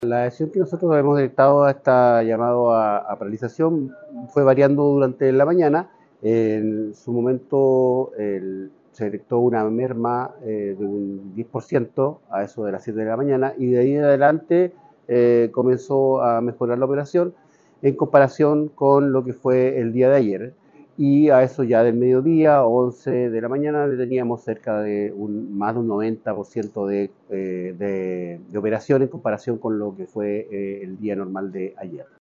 La decisión que nosotros hemos dictado a esta llamado a paralización fue variando durante la mañana. En su momento se dictó una merma de un 10% a eso de las 7 de la mañana y de ahí en adelante comenzó a mejorar la operación en comparación con lo que fue el día de ayer. Y a eso ya del mediodía, 11 de la mañana, teníamos cerca de más de un 90% de operación en comparación con lo que fue el día normal de ayer.